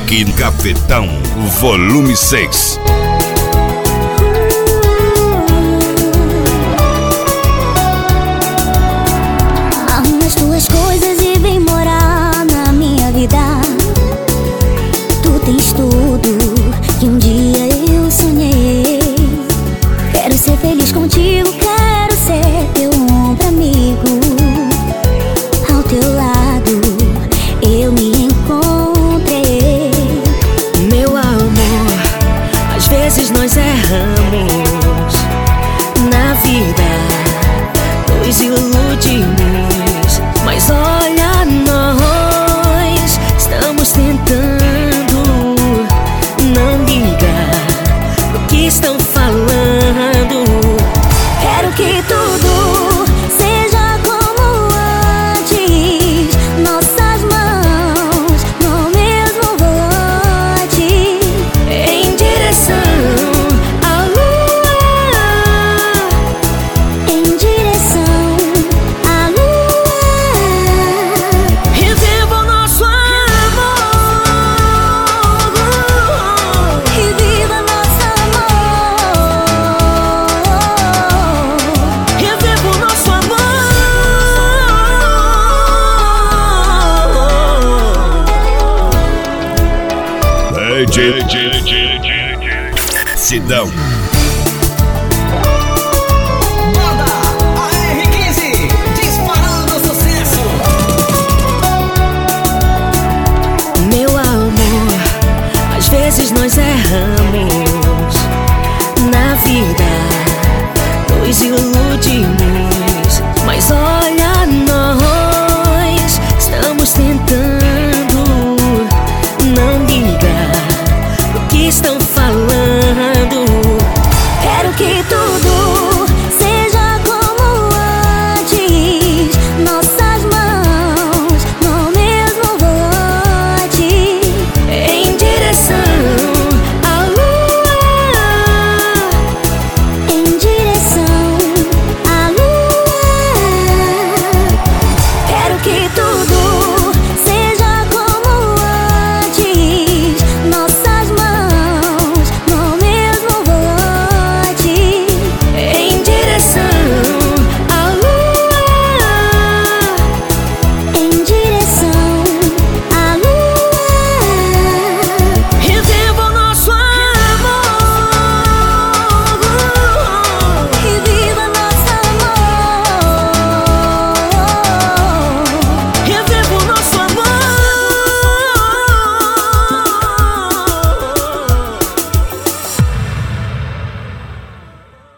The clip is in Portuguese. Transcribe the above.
Rock Cafetão, volume 6. Arruma as tuas coisas e vem morar na minha vida. Tu tens tudo que um dia eu sonhei. Quero ser feliz contigo, quero ser teu ombro amigo. Ao teu lado eu me encontrei. Meu amor, às vezes nós erramos na vida, nos iludimos, mas olha, nós estamos tentando. Não liga pro que estão falando. Quero que tudo seja como antes, nossas mãos no mesmo volante, Em direção à lua, em direção à lua. reviva o nosso amor, Reviva nosso amor. reviva o nosso amor. Sidão. Banda AR15, disparando sucesso. Meu amor, às vezes nós erramos na vida, nos iludimos,